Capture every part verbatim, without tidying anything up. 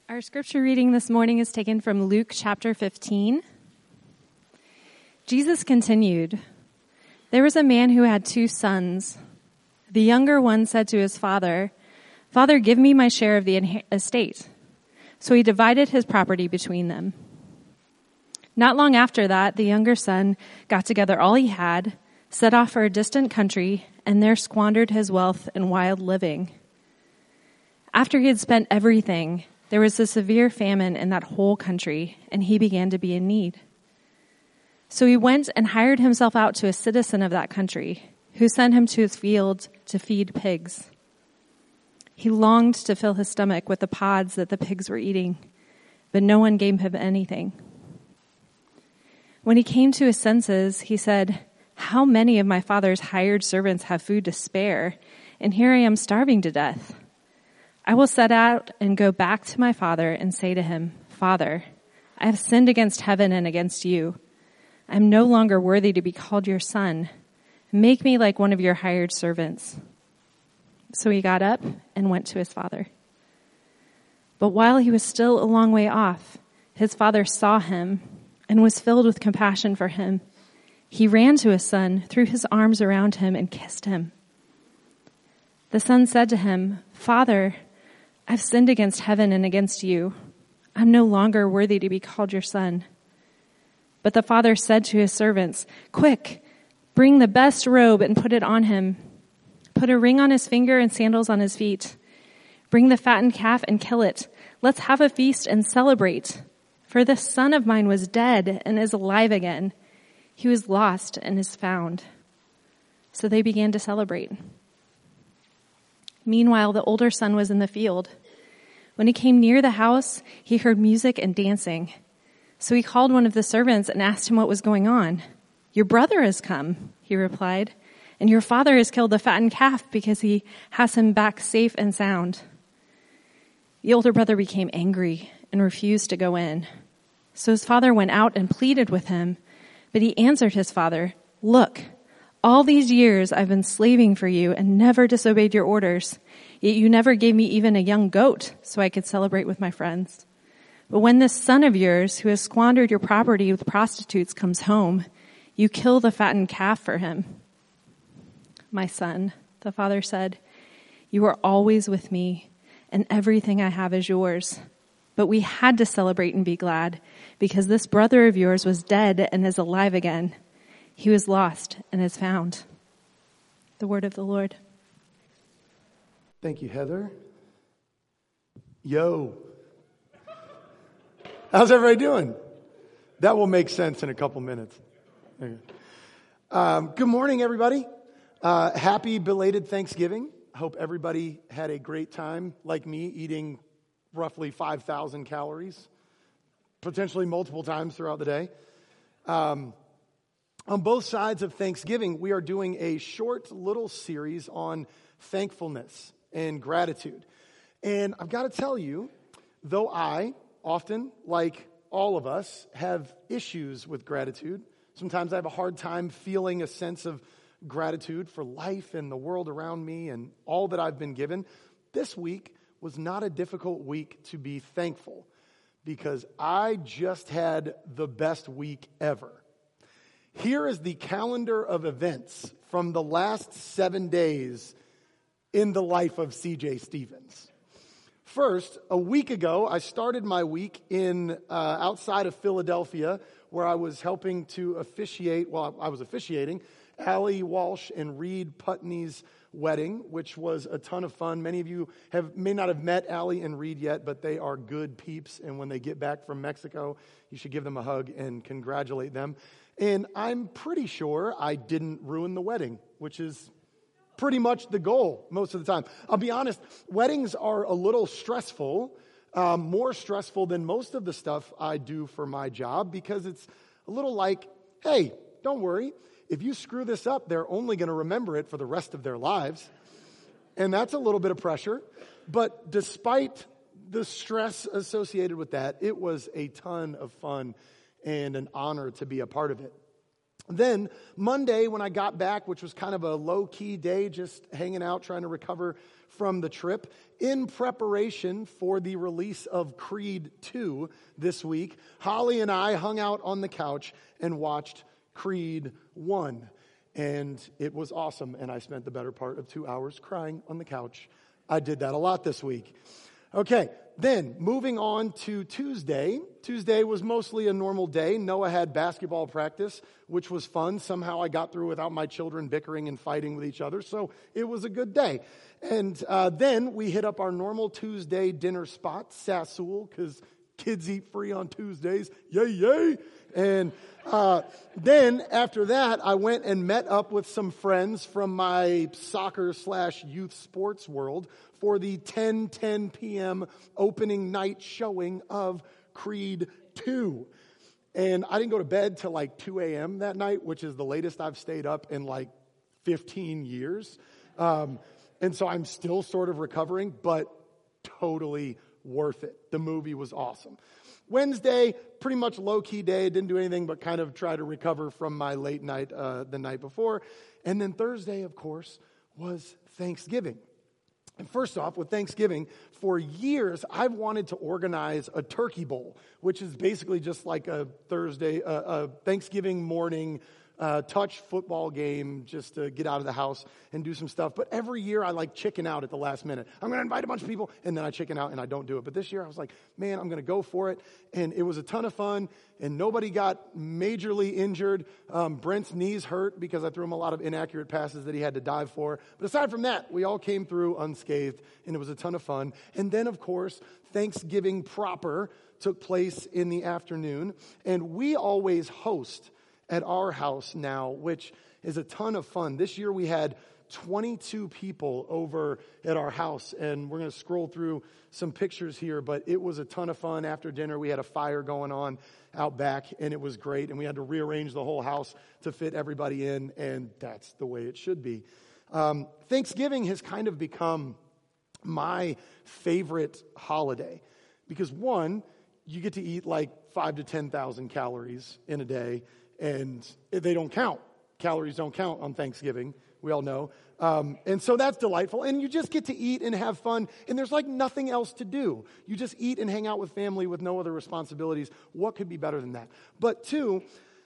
Our scripture reading this morning is taken from Luke chapter fifteen. Jesus continued, "There was a man who had two sons. The younger one said to his father, 'Father, give me my share of the estate.' So he divided his property between them. Not long after that, the younger son got together all he had, set off for a distant country, and there squandered his wealth in wild living. After he had spent everything, there was a severe famine in that whole country, and he began to be in need. So he went and hired himself out to a citizen of that country, who sent him to his field to feed pigs. He longed to fill his stomach with the pods that the pigs were eating, but no one gave him anything. When he came to his senses, he said, 'How many of my father's hired servants have food to spare, and here I am starving to death? I will set out and go back to my father and say to him, Father, I have sinned against heaven and against you. I am no longer worthy to be called your son. Make me like one of your hired servants.' So he got up and went to his father. But while he was still a long way off, his father saw him and was filled with compassion for him. He ran to his son, threw his arms around him, and kissed him. The son said to him, 'Father, I've sinned against heaven and against you. I'm no longer worthy to be called your son.' But the father said to his servants, 'Quick, bring the best robe and put it on him. Put a ring on his finger and sandals on his feet. Bring the fattened calf and kill it. Let's have a feast and celebrate. For this son of mine was dead and is alive again. He was lost and is found.' So they began to celebrate. Meanwhile, the older son was in the field. When he came near the house, he heard music and dancing. So he called one of the servants and asked him what was going on. 'Your brother has come,' he replied, 'and your father has killed the fattened calf because he has him back safe and sound.' The older brother became angry and refused to go in. So his father went out and pleaded with him, but he answered his father, 'Look, all these years I've been slaving for you and never disobeyed your orders, yet you never gave me even a young goat so I could celebrate with my friends. But when this son of yours, who has squandered your property with prostitutes, comes home, you kill the fattened calf for him.' 'My son,' the father said, 'you are always with me, and everything I have is yours. But we had to celebrate and be glad, because this brother of yours was dead and is alive again. He was lost and is found.'" The word of the Lord. Thank you, Heather. Yo. How's everybody doing? That will make sense in a couple minutes. Um, good morning, everybody. Uh, happy belated Thanksgiving. Hope everybody had a great time, like me, eating roughly five thousand calories, potentially multiple times throughout the day. Um, on both sides of Thanksgiving, we are doing a short little series on thankfulness and gratitude. And I've got to tell you, though I often, like all of us, have issues with gratitude, sometimes I have a hard time feeling a sense of gratitude for life and the world around me and all that I've been given. This week was not a difficult week to be thankful, because I just had the best week ever. Here is the calendar of events from the last seven days in the life of C J Stevens. First, a week ago, I started my week in uh, outside of Philadelphia, where I was helping to officiate, well, I was officiating, Allie Walsh and Reed Putney's wedding, which was a ton of fun. Many of you have may not have met Allie and Reed yet, but they are good peeps, and when they get back from Mexico, you should give them a hug and congratulate them. And I'm pretty sure I didn't ruin the wedding, which is pretty much the goal most of the time. I'll be honest, weddings are a little stressful, um, more stressful than most of the stuff I do for my job, because it's a little like, hey, don't worry. If you screw this up, they're only going to remember it for the rest of their lives. And that's a little bit of pressure. But despite the stress associated with that, it was a ton of fun and an honor to be a part of it. Then Monday, when I got back, which was kind of a low-key day, just hanging out, trying to recover from the trip. In preparation for the release of Creed two this week, Holly and I hung out on the couch and watched Creed one. And it was awesome, and I spent the better part of two hours crying on the couch. I did that a lot this week. Okay, then moving on to Tuesday. Tuesday was mostly a normal day. Noah had basketball practice, which was fun. Somehow I got through without my children bickering and fighting with each other, so it was a good day. And uh, then we hit up our normal Tuesday dinner spot, Sassoul, because kids eat free on Tuesdays. Yay, yay. And uh, then after that, I went and met up with some friends from my soccer slash youth sports world for the ten ten p.m. opening night showing of Creed two. And I didn't go to bed till like two a.m. that night, which is the latest I've stayed up in like fifteen years. Um, and so I'm still sort of recovering, but totally worth it. The movie was awesome. Wednesday, pretty much low-key day. Didn't do anything but kind of try to recover from my late night uh, the night before. And then Thursday, of course, was Thanksgiving. And first off, with Thanksgiving, for years, I've wanted to organize a turkey bowl, which is basically just like a Thursday, uh, a Thanksgiving morning uh, touch football game just to get out of the house and do some stuff. But every year, I like chicken out at the last minute. I'm going to invite a bunch of people, and then I chicken out and I don't do it. But this year, I was like, man, I'm going to go for it. And it was a ton of fun, and nobody got majorly injured. Um, Brent's knees hurt because I threw him a lot of inaccurate passes that he had to dive for. But aside from that, we all came through unscathed, and it was a ton of fun. And then, of course, Thanksgiving proper took place in the afternoon. And we always host at our house now, which is a ton of fun. This year we had twenty-two people over at our house, and we're going to scroll through some pictures here, but it was a ton of fun. After dinner, we had a fire going on out back, and it was great, and we had to rearrange the whole house to fit everybody in, and that's the way it should be. Um, Thanksgiving has kind of become my favorite holiday because, one, you get to eat like five to ten thousand calories in a day, and they don't count. Calories don't count on Thanksgiving. We all know. Um, and so that's delightful. And you just get to eat and have fun. And there's like nothing else to do. You just eat and hang out with family with no other responsibilities. What could be better than that? But two,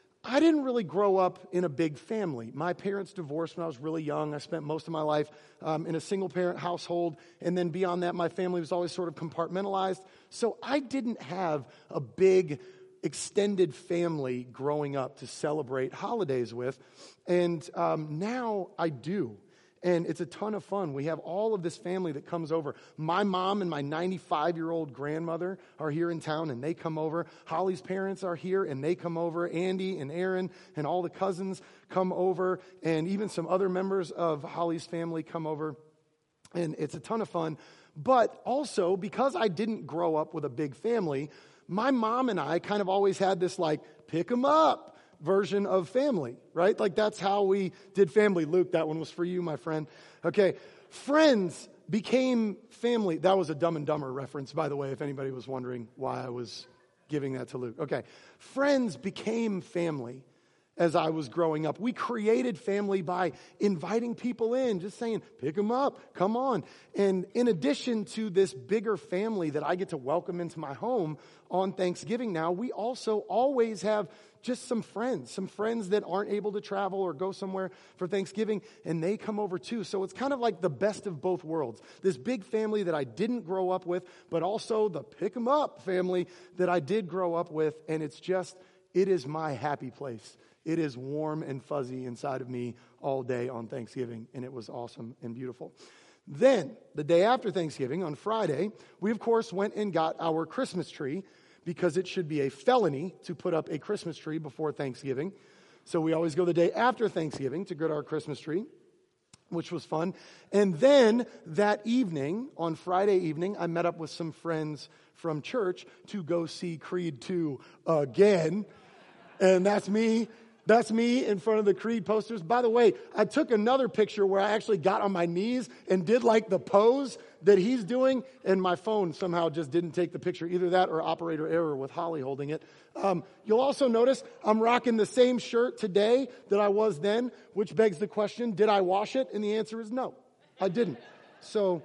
I didn't really grow up in a big family. My parents divorced when I was really young. I spent most of my life um, in a single-parent household. And then beyond that, my family was always sort of compartmentalized. So I didn't have a big extended family growing up to celebrate holidays with. And um, now I do. And it's a ton of fun. We have all of this family that comes over. My mom and my ninety-five-year-old grandmother are here in town, and they come over. Holly's parents are here, and they come over. Andy and Aaron and all the cousins come over, and even some other members of Holly's family come over. And it's a ton of fun. But also, because I didn't grow up with a big family, my mom and I kind of always had this like, pick 'em up version of family, right? Like that's how we did family. Luke, that one was for you, my friend. Okay. Friends became family. That was a Dumb and Dumber reference, by the way, if anybody was wondering why I was giving that to Luke. Okay. Friends became family as I was growing up. We created family by inviting people in, just saying, pick them up, come on. And in addition to this bigger family that I get to welcome into my home on Thanksgiving now, we also always have just some friends, some friends that aren't able to travel or go somewhere for Thanksgiving, and they come over too. So it's kind of like the best of both worlds. This big family that I didn't grow up with, but also the pick 'em up family that I did grow up with, and it's just, it is my happy place. It is warm and fuzzy inside of me all day on Thanksgiving, and it was awesome and beautiful. Then, the day after Thanksgiving, on Friday, we of course went and got our Christmas tree, because it should be a felony to put up a Christmas tree before Thanksgiving. So we always go the day after Thanksgiving to get our Christmas tree, which was fun. And then that evening, on Friday evening, I met up with some friends from church to go see Creed two again. And that's me. That's me in front of the Creed posters. By the way, I took another picture where I actually got on my knees and did like the pose that he's doing, and my phone somehow just didn't take the picture. Either that or operator error with Holly holding it. Um, you'll also notice I'm rocking the same shirt today that I was then, which begs the question, did I wash it? And the answer is no, I didn't. So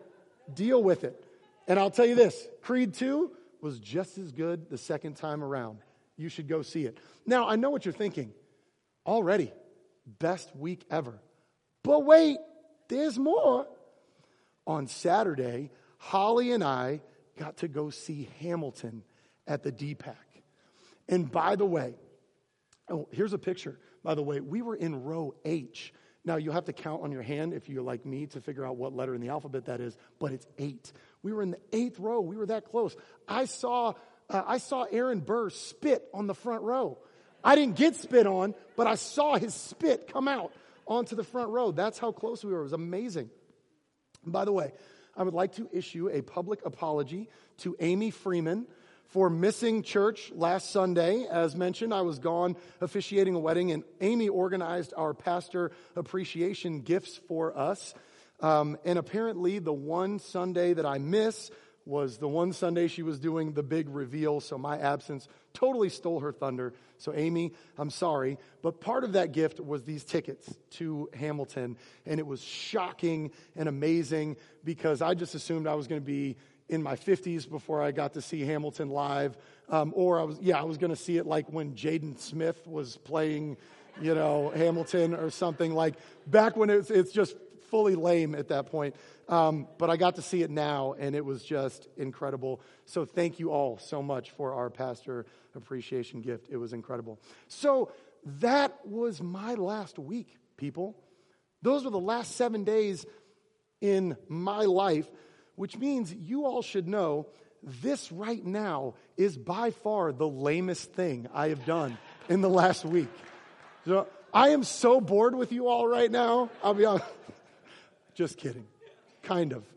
Deal with it. And I'll tell you this, Creed two was just as good the second time around. You should go see it. Now, I know what you're thinking. Already, best week ever. But wait, there's more. On Saturday, Holly and I got to go see Hamilton at the D PAC. And by the way, oh, here's a picture. By the way, we were in row H. Now, you'll have to count on your hand if you're like me to figure out what letter in the alphabet that is, but it's eight. We were in the eighth row. We were that close. I saw uh, I saw Aaron Burr spit on the front row. I didn't get spit on, but I saw his spit come out onto the front row. That's how close we were. It was amazing. And by the way, I would like to issue a public apology to Amy Freeman for missing church last Sunday. As mentioned, I was gone officiating a wedding, and Amy organized our pastor appreciation gifts for us. Um, and apparently, the one Sunday that I miss was the one Sunday she was doing the big reveal, so my absence totally stole her thunder. So Amy, I'm sorry, but part of that gift was these tickets to Hamilton, and it was shocking and amazing because I just assumed I was going to be in my fifties before I got to see Hamilton live, um, or I was, yeah, I was going to see it like when Jaden Smith was playing, you know, Hamilton or something, like back when it's it's just fully lame at that point. Um, but I got to see it now, and it was just incredible. So thank you all so much for our pastor appreciation gift. It was incredible. So that was my last week, people. Those were the last seven days in my life, which means you all should know this right now is by far the lamest thing I have done in the last week. So I am so bored with you all right now. I'll be honest. Just kidding. Kind of.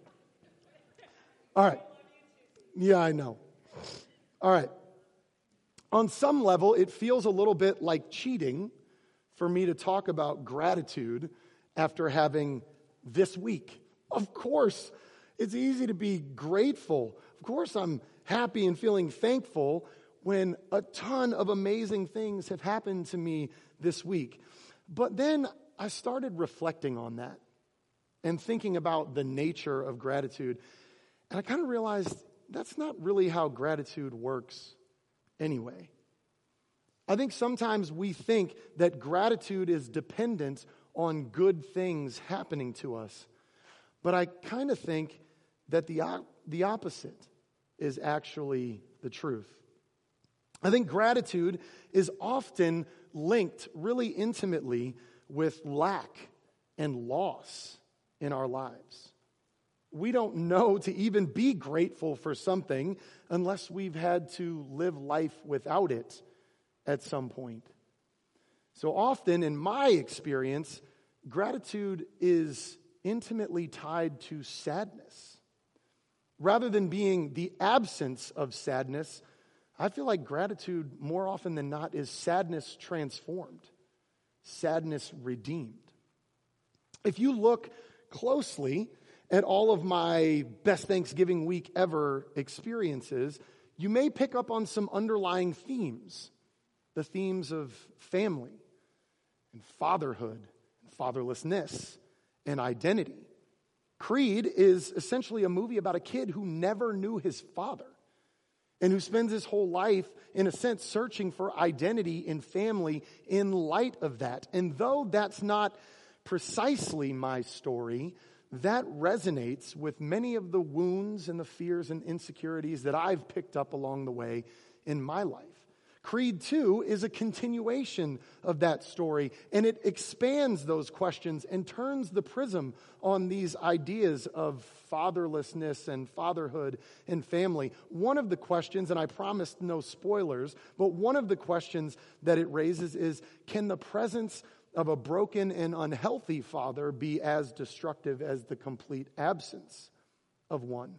All right. Yeah, I know. All right. On some level, it feels a little bit like cheating for me to talk about gratitude after having this week. Of course, it's easy to be grateful. Of course, I'm happy and feeling thankful when a ton of amazing things have happened to me this week. But then I started reflecting on that and thinking about the nature of gratitude. And I kind of realized that's not really how gratitude works anyway. I think sometimes we think that gratitude is dependent on good things happening to us. But I kind of think that the, the opposite is actually the truth. I think gratitude is often linked really intimately with lack and loss in our lives. We don't know to even be grateful for something unless we've had to live life without it at some point. So often, in my experience, gratitude is intimately tied to sadness. Rather than being the absence of sadness, I feel like gratitude more often than not is sadness transformed, sadness redeemed. If you look closely at all of my best Thanksgiving week ever experiences, you may pick up on some underlying themes. The themes of family and fatherhood and fatherlessness and identity. Creed is essentially a movie about a kid who never knew his father and who spends his whole life, in a sense, searching for identity in family in light of that. And though that's not precisely my story, that resonates with many of the wounds and the fears and insecurities that I've picked up along the way in my life. Creed two is a continuation of that story, and it expands those questions and turns the prism on these ideas of fatherlessness and fatherhood and family. One of the questions, and I promised no spoilers, but one of the questions that it raises is, can the presence of a broken and unhealthy father be as destructive as the complete absence of one?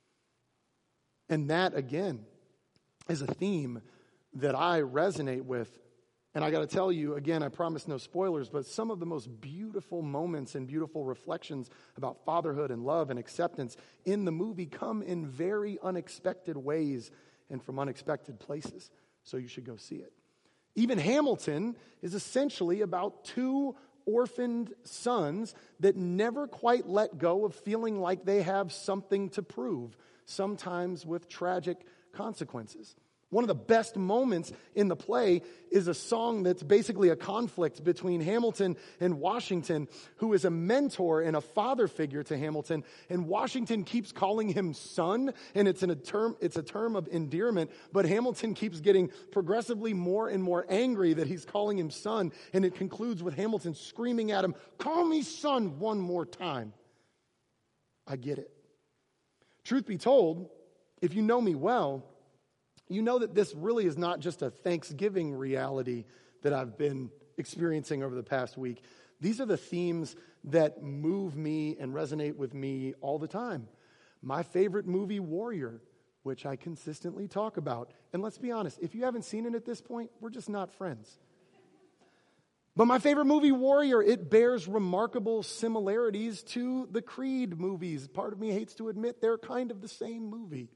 And that, again, is a theme that I resonate with. And I got to tell you, again, I promise no spoilers, but some of the most beautiful moments and beautiful reflections about fatherhood and love and acceptance in the movie come in very unexpected ways and from unexpected places. So you should go see it. Even Hamilton is essentially about two orphaned sons that never quite let go of feeling like they have something to prove, sometimes with tragic consequences. One of the best moments in the play is a song that's basically a conflict between Hamilton and Washington, who is a mentor and a father figure to Hamilton. And Washington keeps calling him son, and it's, an, a, term, it's a term of endearment. But Hamilton keeps getting progressively more and more angry that he's calling him son. And it concludes with Hamilton screaming at him, "Call me son one more time." I get it. Truth be told, if you know me well, you know that this really is not just a Thanksgiving reality that I've been experiencing over the past week. These are the themes that move me and resonate with me all the time. My favorite movie, Warrior, which I consistently talk about. And let's be honest, if you haven't seen it at this point, we're just not friends. But my favorite movie, Warrior, it bears remarkable similarities to the Creed movies. Part of me hates to admit they're kind of the same movie.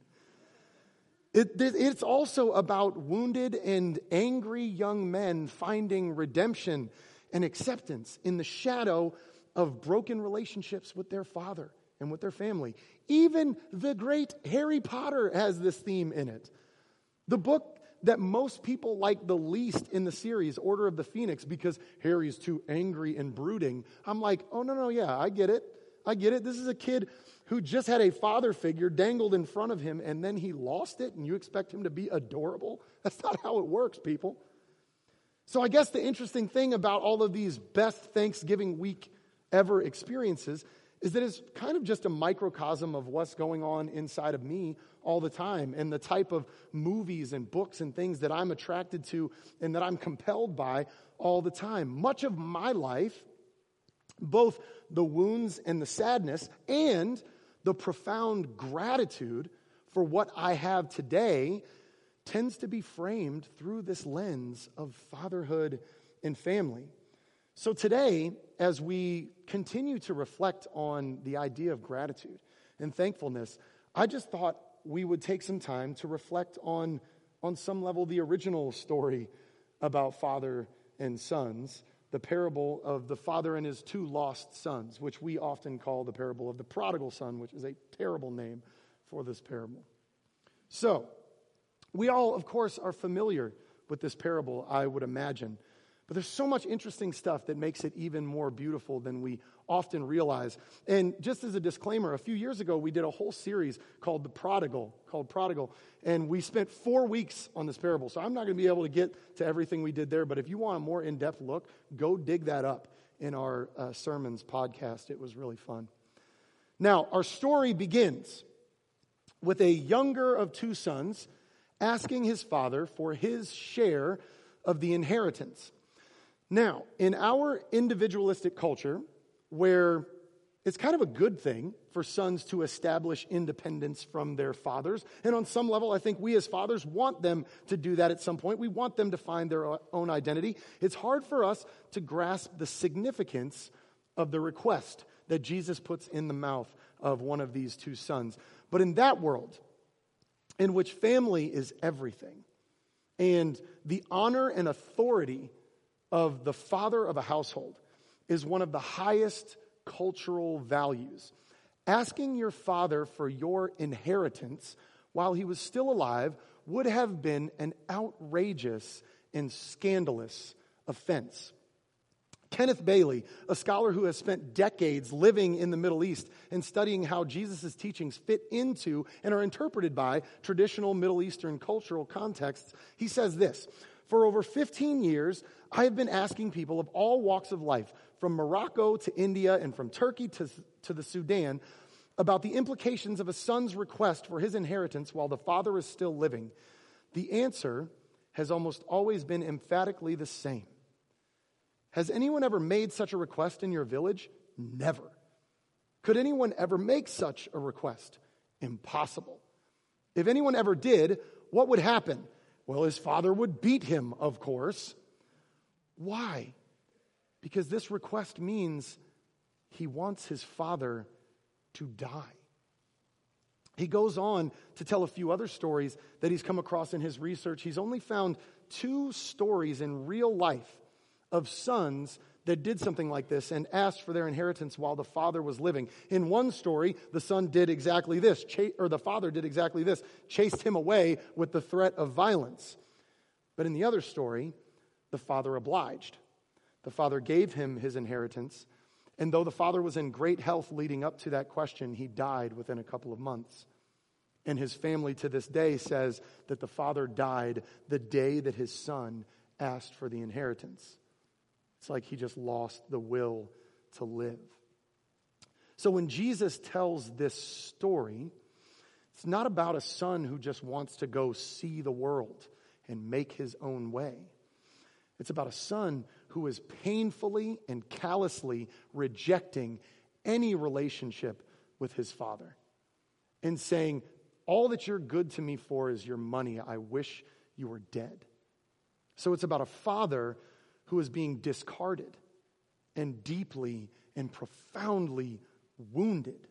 It, it's also about wounded and angry young men finding redemption and acceptance in the shadow of broken relationships with their father and with their family. Even the great Harry Potter has this theme in it. The book that most people like the least in the series, Order of the Phoenix, because Harry's too angry and brooding. I'm like, oh, no, no, yeah, I get it. I get it. This is a kid who just had a father figure dangled in front of him, and then he lost it, and you expect him to be adorable? That's not how it works, people. So I guess the interesting thing about all of these best Thanksgiving week ever experiences is that it's kind of just a microcosm of what's going on inside of me all the time, and the type of movies and books and things that I'm attracted to and that I'm compelled by all the time. Much of my life, both the wounds and the sadness and the profound gratitude for what I have today, tends to be framed through this lens of fatherhood and family. So today, as we continue to reflect on the idea of gratitude and thankfulness, I just thought we would take some time to reflect on, on some level, the original story about father and sons, the parable of the father and his two lost sons, which we often call the parable of the prodigal son, which is a terrible name for this parable. So, we all, of course, are familiar with this parable, I would imagine. But there's so much interesting stuff that makes it even more beautiful than we often realize. And just as a disclaimer, a few years ago, we did a whole series called The Prodigal, called Prodigal. And we spent four weeks on this parable. So I'm not going to be able to get to everything we did there. But if you want a more in-depth look, go dig that up in our uh, sermons podcast. It was really fun. Now, our story begins with a younger of two sons asking his father for his share of the inheritance. Now, in our individualistic culture, where it's kind of a good thing for sons to establish independence from their fathers, and on some level, I think we as fathers want them to do that at some point. We want them to find their own identity. It's hard for us to grasp the significance of the request that Jesus puts in the mouth of one of these two sons. But in that world, in which family is everything, and the honor and authority of the father of a household is one of the highest cultural values. Asking your father for your inheritance while he was still alive would have been an outrageous and scandalous offense. Kenneth Bailey, a scholar who has spent decades living in the Middle East and studying how Jesus' teachings fit into and are interpreted by traditional Middle Eastern cultural contexts, he says this: for over fifteen years, I have been asking people of all walks of life, from Morocco to India and from Turkey to, to the Sudan, about the implications of a son's request for his inheritance while the father is still living. The answer has almost always been emphatically the same. Has anyone ever made such a request in your village? Never. Could anyone ever make such a request? Impossible. If anyone ever did, what would happen? Well, his father would beat him, of course. Why? Because this request means he wants his father to die. He goes on to tell a few other stories that he's come across in his research. He's only found two stories in real life of sons that did something like this and asked for their inheritance while the father was living. In one story, the son did exactly this, ch- or the father did exactly this, chased him away with the threat of violence. But in the other story, the father obliged. The father gave him his inheritance, and though the father was in great health leading up to that question, he died within a couple of months. And his family to this day says that the father died the day that his son asked for the inheritance. It's like he just lost the will to live. So when Jesus tells this story, it's not about a son who just wants to go see the world and make his own way. It's about a son who is painfully and callously rejecting any relationship with his father and saying, all that you're good to me for is your money. I wish you were dead. So it's about a father who is being discarded and deeply and profoundly wounded.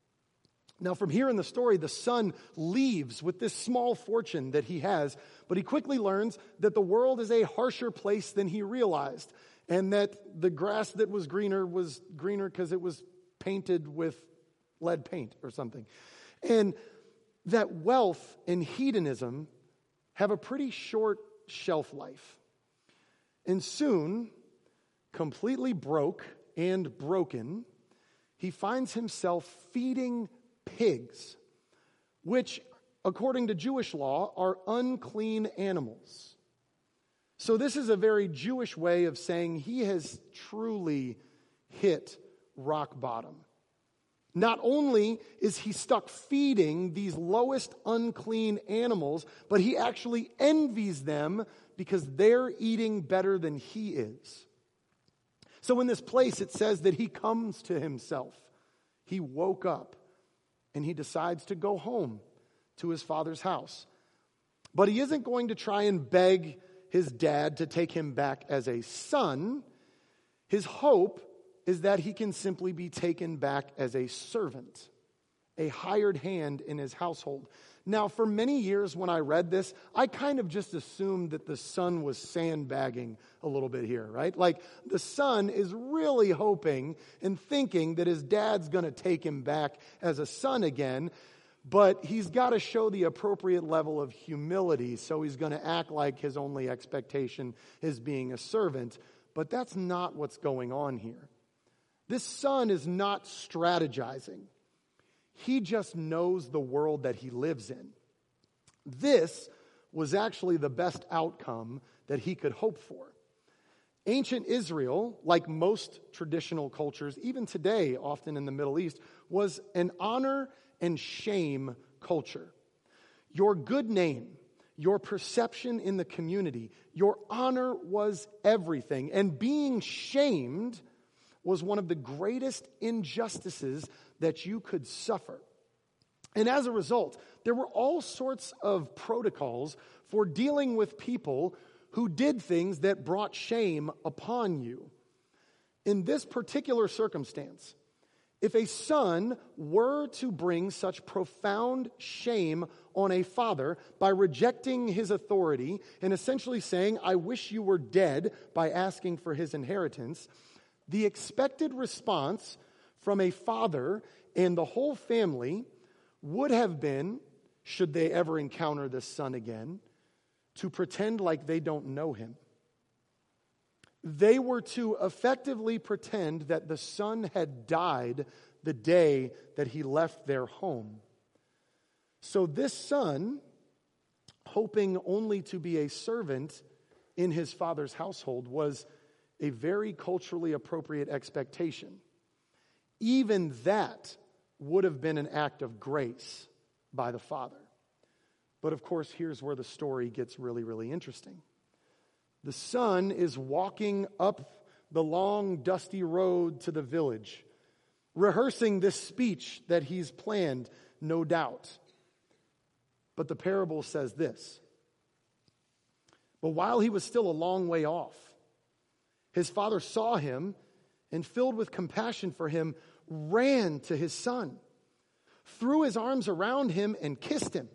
Now, from here in the story, the son leaves with this small fortune that he has, but he quickly learns that the world is a harsher place than he realized, and that the grass that was greener was greener because it was painted with lead paint or something. And that wealth and hedonism have a pretty short shelf life. And soon, completely broke and broken, he finds himself feeding pigs, which, according to Jewish law, are unclean animals. So this is a very Jewish way of saying he has truly hit rock bottom. Not only is he stuck feeding these lowest unclean animals, but he actually envies them because they're eating better than he is. So in this place, it says that he comes to himself. He woke up and he decides to go home to his father's house. But he isn't going to try and beg his dad to take him back as a son. His hope is that he can simply be taken back as a servant, a hired hand in his household. Now, for many years when I read this, I kind of just assumed that the son was sandbagging a little bit here, right? Like the son is really hoping and thinking that his dad's going to take him back as a son again, but he's got to show the appropriate level of humility, so he's going to act like his only expectation is being a servant. But that's not what's going on here. This son is not strategizing. He just knows the world that he lives in. This was actually the best outcome that he could hope for. Ancient Israel, like most traditional cultures, even today, often in the Middle East, was an honor and shame culture. Your good name, your perception in the community, your honor was everything. And being shamed was one of the greatest injustices that you could suffer. And as a result, there were all sorts of protocols for dealing with people who did things that brought shame upon you. In this particular circumstance, if a son were to bring such profound shame on a father by rejecting his authority and essentially saying, "I wish you were dead," by asking for his inheritance, the expected response from a father and the whole family would have been, should they ever encounter this son again, to pretend like they don't know him. They were to effectively pretend that the son had died the day that he left their home. So this son, hoping only to be a servant in his father's household, was a very culturally appropriate expectation. Even that would have been an act of grace by the father. But of course, here's where the story gets really, really interesting. The son is walking up the long, dusty road to the village, rehearsing this speech that he's planned, no doubt. But the parable says this: "But while he was still a long way off, his father saw him and, filled with compassion for him, ran to his son, threw his arms around him and kissed him.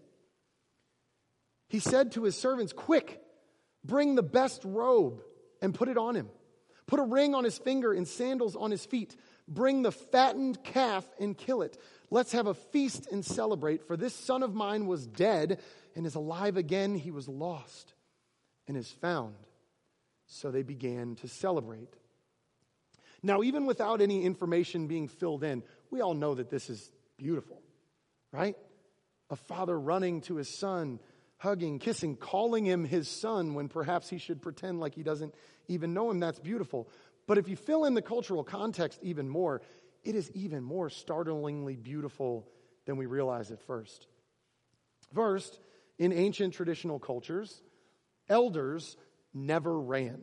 He said to his servants, 'Quick, bring the best robe and put it on him. Put a ring on his finger and sandals on his feet. Bring the fattened calf and kill it. Let's have a feast and celebrate, for this son of mine was dead and is alive again. He was lost and is found." So they began to celebrate. Now, even without any information being filled in, we all know that this is beautiful, right? A father running to his son, hugging, kissing, calling him his son when perhaps he should pretend like he doesn't even know him. That's beautiful. But if you fill in the cultural context even more, it is even more startlingly beautiful than we realize at first. First, in ancient traditional cultures, elders never ran.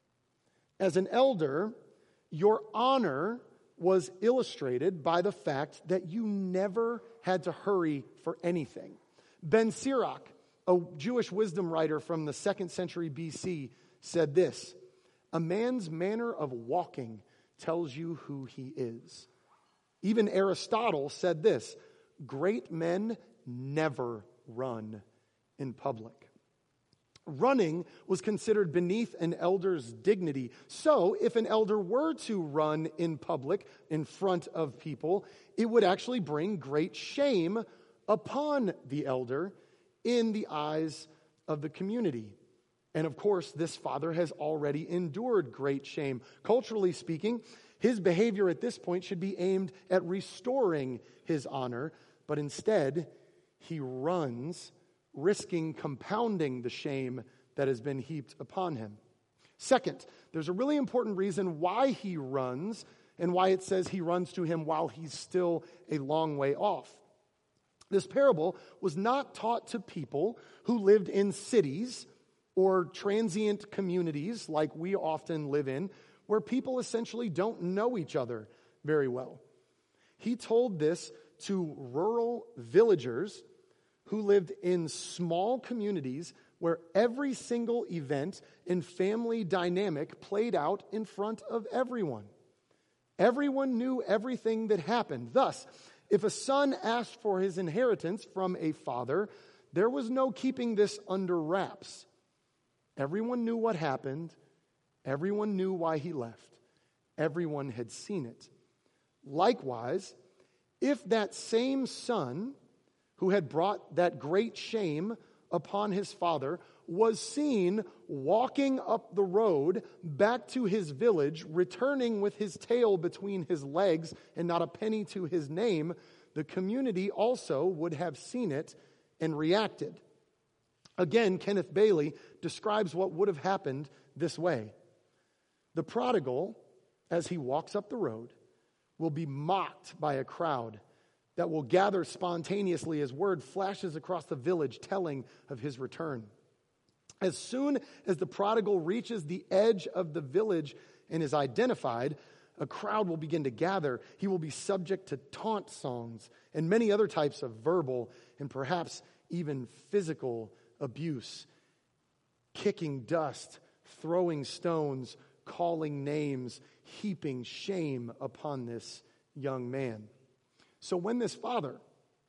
As an elder, your honor was illustrated by the fact that you never had to hurry for anything. Ben Sirach, a Jewish wisdom writer from the second century B C, said this: "A man's manner of walking tells you who he is." Even Aristotle said this: "Great men never run in public." Running was considered beneath an elder's dignity. So, if an elder were to run in public, in front of people, it would actually bring great shame upon the elder in the eyes of the community. And of course, this father has already endured great shame. Culturally speaking, his behavior at this point should be aimed at restoring his honor, but instead, he runs, risking compounding the shame that has been heaped upon him. Second, there's a really important reason why he runs and why it says he runs to him while he's still a long way off. This parable was not taught to people who lived in cities or transient communities like we often live in, where people essentially don't know each other very well. He told this to rural villagers who lived in small communities where every single event and family dynamic played out in front of everyone. Everyone knew everything that happened. Thus, if a son asked for his inheritance from a father, there was no keeping this under wraps. Everyone knew what happened. Everyone knew why he left. Everyone had seen it. Likewise, if that same son who had brought that great shame upon his father was seen walking up the road back to his village, returning with his tail between his legs and not a penny to his name, the community also would have seen it and reacted. Again, Kenneth Bailey describes what would have happened this way. The prodigal, as he walks up the road, will be mocked by a crowd that will gather spontaneously as word flashes across the village telling of his return. As soon as the prodigal reaches the edge of the village and is identified, a crowd will begin to gather. He will be subject to taunt songs and many other types of verbal and perhaps even physical abuse, kicking dust, throwing stones, calling names, heaping shame upon this young man. So when this father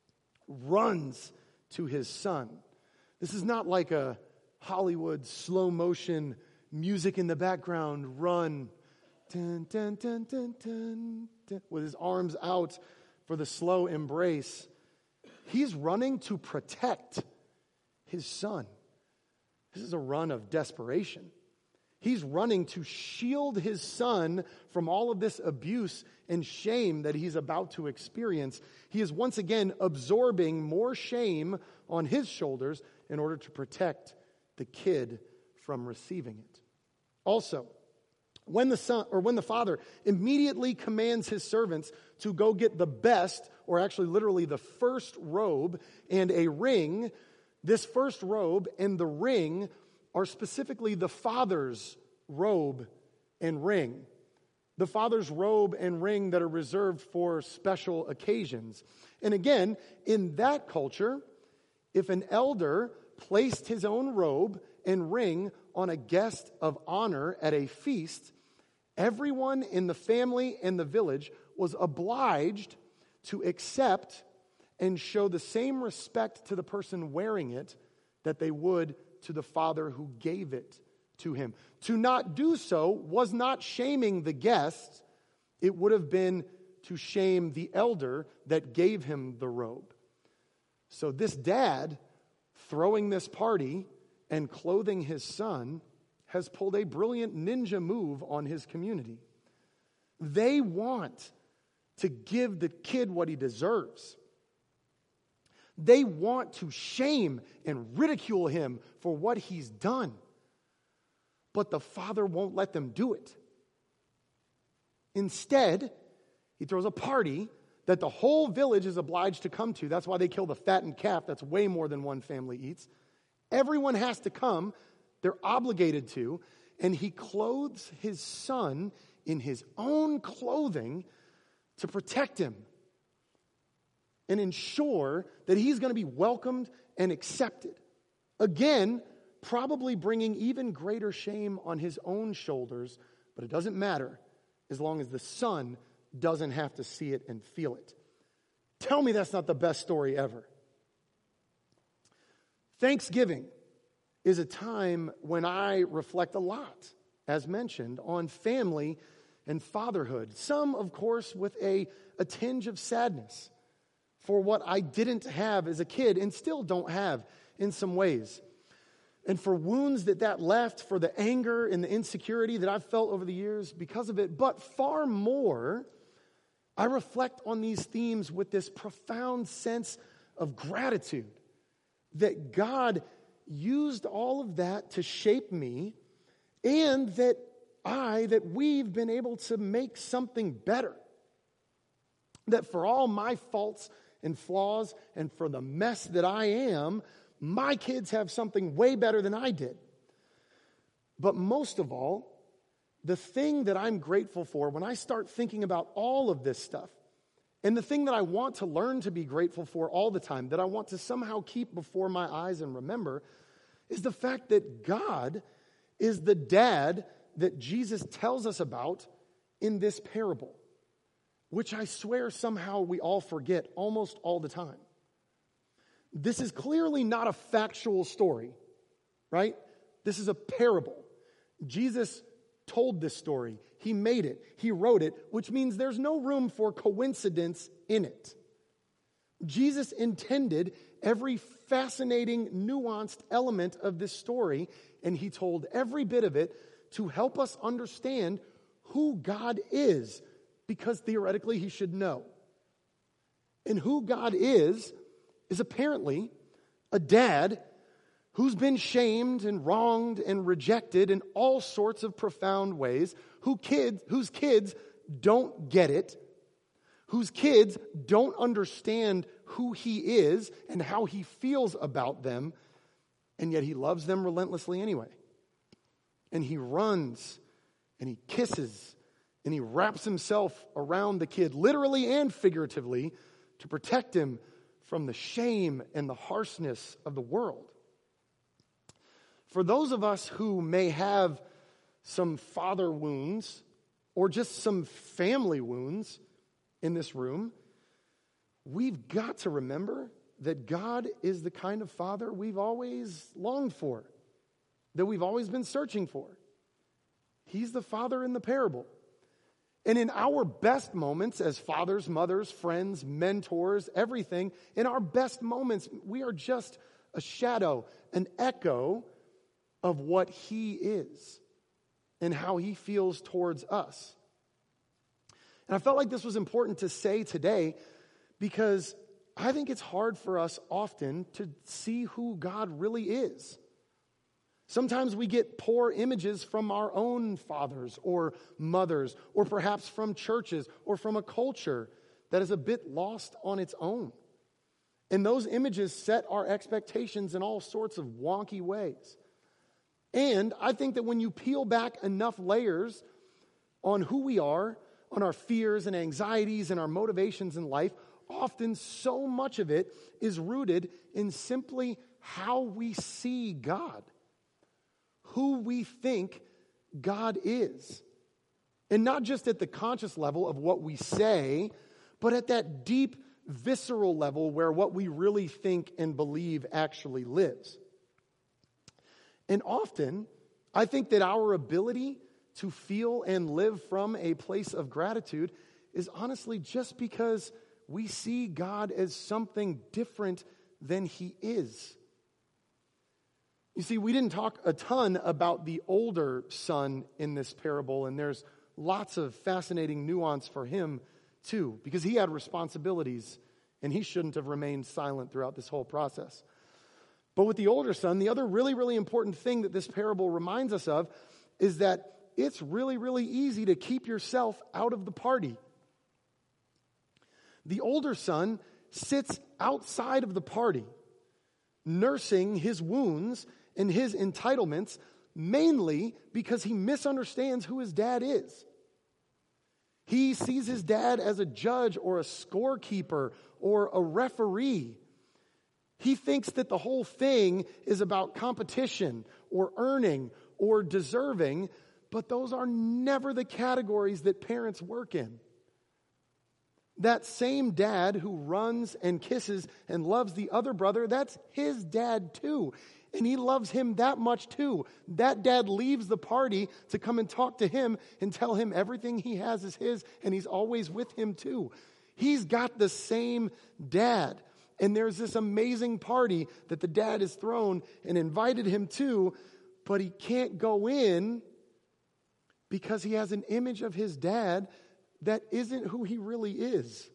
runs to his son, this is not like a Hollywood slow motion music in the background run dun, dun, dun, dun, dun, dun, with his arms out for the slow embrace. He's running to protect his son. This is a run of desperation. He's running to shield his son from all of this abuse and shame that he's about to experience. He is once again absorbing more shame on his shoulders in order to protect the kid from receiving it. Also, when the son or when the father immediately commands his servants to go get the best, or actually literally the first robe and a ring, this first robe and the ring are specifically the father's robe and ring. The father's robe and ring that are reserved for special occasions. And again, in that culture, if an elder placed his own robe and ring on a guest of honor at a feast, everyone in the family and the village was obliged to accept and show the same respect to the person wearing it that they would to the father who gave it to him. To not do so was not shaming the guests. It would have been to shame the elder that gave him the robe. So this dad, throwing this party and clothing his son, has pulled a brilliant ninja move on his community. They want to give the kid what he deserves. They want to shame and ridicule him for what he's done. But the father won't let them do it. Instead, he throws a party that the whole village is obliged to come to. That's why they kill the fattened calf. That's way more than one family eats. Everyone has to come. They're obligated to. And he clothes his son in his own clothing to protect him and ensure that he's going to be welcomed and accepted. Again, probably bringing even greater shame on his own shoulders, but it doesn't matter as long as the son doesn't have to see it and feel it. Tell me that's not the best story ever. Thanksgiving is a time when I reflect a lot, as mentioned, on family and fatherhood. Some, of course, with a, a tinge of sadness for what I didn't have as a kid and still don't have in some ways. And for wounds that that left, for the anger and the insecurity that I've felt over the years because of it. But far more, I reflect on these themes with this profound sense of gratitude that God used all of that to shape me, and that I, that we've been able to make something better. That for all my faults and flaws and for the mess that I am, my kids have something way better than I did. But most of all, the thing that I'm grateful for when I start thinking about all of this stuff, and the thing that I want to learn to be grateful for all the time, that I want to somehow keep before my eyes and remember, is the fact that God is the dad that Jesus tells us about in this parable, which I swear somehow we all forget almost all the time. This is clearly not a factual story, right? This is a parable. Jesus told this story. He made it. He wrote it, which means there's no room for coincidence in it. Jesus intended every fascinating, nuanced element of this story, and he told every bit of it to help us understand who God is, because theoretically he should know. And who God is, is apparently a dad who's been shamed and wronged and rejected in all sorts of profound ways, who kids, whose kids don't get it, whose kids don't understand who he is and how he feels about them, and yet he loves them relentlessly anyway. And he runs and he kisses and he wraps himself around the kid, literally and figuratively, to protect him from the shame and the harshness of the world. For those of us who may have some father wounds or just some family wounds in this room, we've got to remember that God is the kind of father we've always longed for, that we've always been searching for. He's the father in the parable. And in our best moments as fathers, mothers, friends, mentors, everything, in our best moments, we are just a shadow, an echo of what he is and how he feels towards us. And I felt like this was important to say today because I think it's hard for us often to see who God really is. Sometimes we get poor images from our own fathers or mothers, or perhaps from churches or from a culture that is a bit lost on its own. And those images set our expectations in all sorts of wonky ways. And I think that when you peel back enough layers on who we are, on our fears and anxieties and our motivations in life, often so much of it is rooted in simply how we see God, who we think God is. And not just at the conscious level of what we say, but at that deep, visceral level where what we really think and believe actually lives. And often, I think that our ability to feel and live from a place of gratitude is honestly just because we see God as something different than he is. You see, we didn't talk a ton about the older son in this parable, and there's lots of fascinating nuance for him too, because he had responsibilities and he shouldn't have remained silent throughout this whole process. But with the older son, the other really, really important thing that this parable reminds us of is that it's really, really easy to keep yourself out of the party. The older son sits outside of the party, nursing his wounds and his entitlements, mainly because he misunderstands who his dad is. He sees his dad as a judge or a scorekeeper or a referee. He thinks that the whole thing is about competition or earning or deserving, but those are never the categories that parents work in. That same dad who runs and kisses and loves the other brother, that's his dad too. And he loves him that much too. That dad leaves the party to come and talk to him and tell him everything he has is his, and he's always with him too. He's got the same dad. And there's this amazing party that the dad has thrown and invited him to, but he can't go in because he has an image of his dad that isn't who he really is.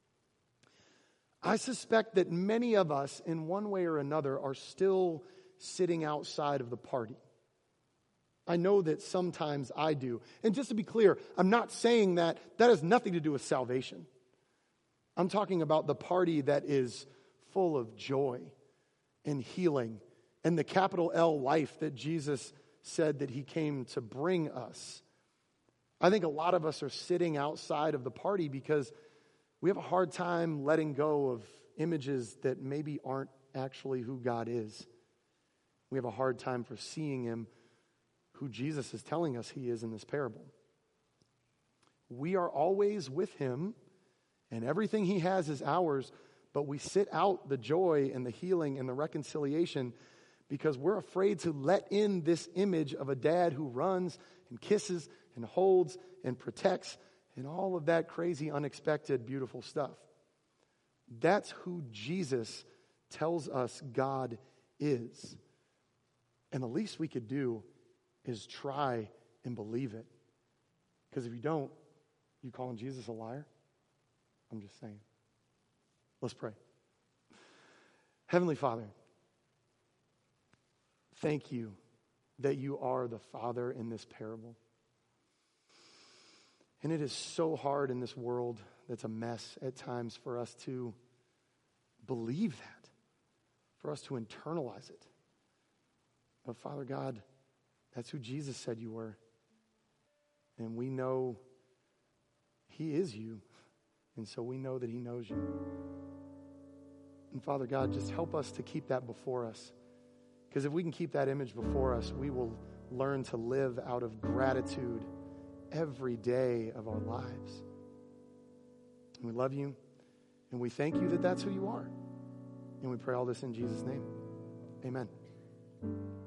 I suspect that many of us, in one way or another, are still sitting outside of the party. I know that sometimes I do. And just to be clear, I'm not saying that that has nothing to do with salvation. I'm talking about the party that is full of joy and healing and the capital L life that Jesus said that he came to bring us. I think a lot of us are sitting outside of the party because we have a hard time letting go of images that maybe aren't actually who God is. We have a hard time for seeing him who Jesus is telling us he is in this parable. We are always with him, and everything he has is ours, but we sit out the joy and the healing and the reconciliation because we're afraid to let in this image of a dad who runs and kisses and holds and protects and all of that crazy, unexpected, beautiful stuff. That's who Jesus tells us God is. And the least we could do is try and believe it. Because if you don't, you calling Jesus a liar? I'm just saying. Let's pray. Heavenly Father, thank you that you are the Father in this parable. And it is so hard in this world that's a mess at times for us to believe that, for us to internalize it. But Father God, that's who Jesus said you were. And we know he is you. And so we know that he knows you. And Father God, just help us to keep that before us. Because if we can keep that image before us, we will learn to live out of gratitude every day of our lives. And we love you, and we thank you that that's who you are. And we pray all this in Jesus' name. Amen.